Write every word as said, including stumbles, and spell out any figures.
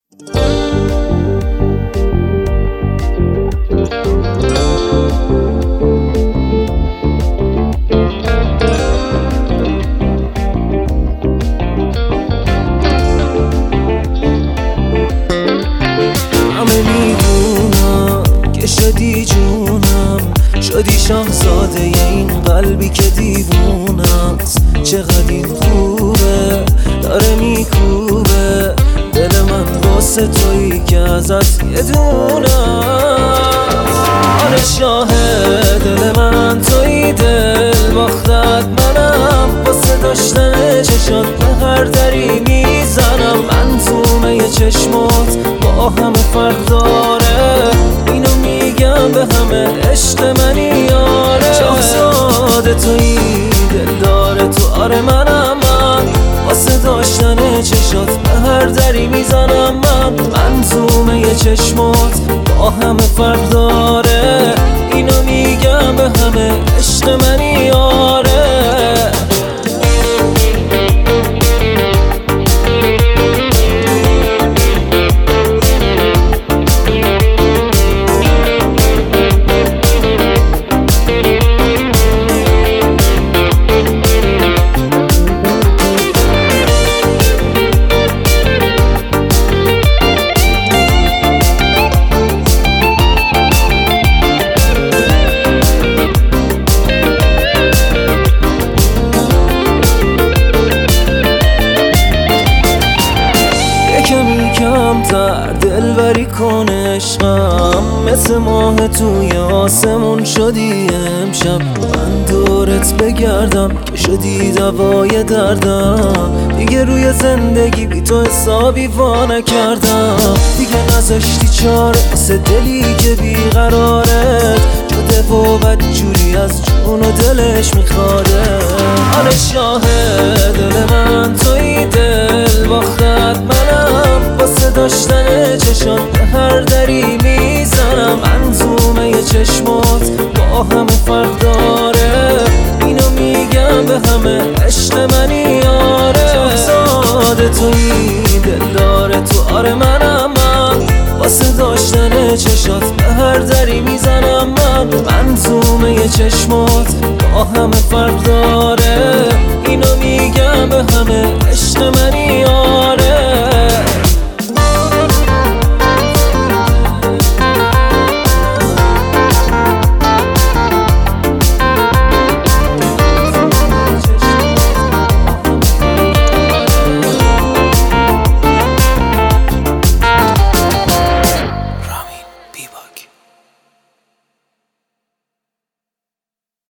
همه میدونم که شدی جونم، شدی شاهزاده این قلبی که دیوونه است. چقدر این خوبه داره میکوبه دل من واسه تویی که ازت یه دونه. آره شاهد دل من تویی، دل باختت منم، واسه داشتن چشات به هر دری میزنم. منظومه چشمات با همه فرق داره، اینو میگم به همه عشق منی یاره. شاهزاده تویی دل داره تو، آره منم من، واسه داشتن چشات به هر دری میزنم من. منظومه چشمات با همه فرق داره، اینو میگم به همه عشق منی یاره. کمی کمتر دلبری کن عشقم، مثل ماه توی آسمون شدی امشب. من دورت بگردم که شدی دوای دردم، دیگه روی زندگی بی تو حسابی وا نکردم. دیگه نذاشتی چاره واسه دلی که بیقرارت جده و بدجوری از جون و دلش میخواره. آره شاهد دل من تویی، دل باختت منم، واسه داشتن چشات به هر دری میزنم. منظومه چشمات با همه فرق داره، اینو میگم به همه عشق منی یاره. شاهزاده تویی دل داره تو، آره منم من، واسه داشتن چشات به هر دری میزنم من. منظومه چشمات با همه فرق داره، اینو میگم به همه عشق منی یاره.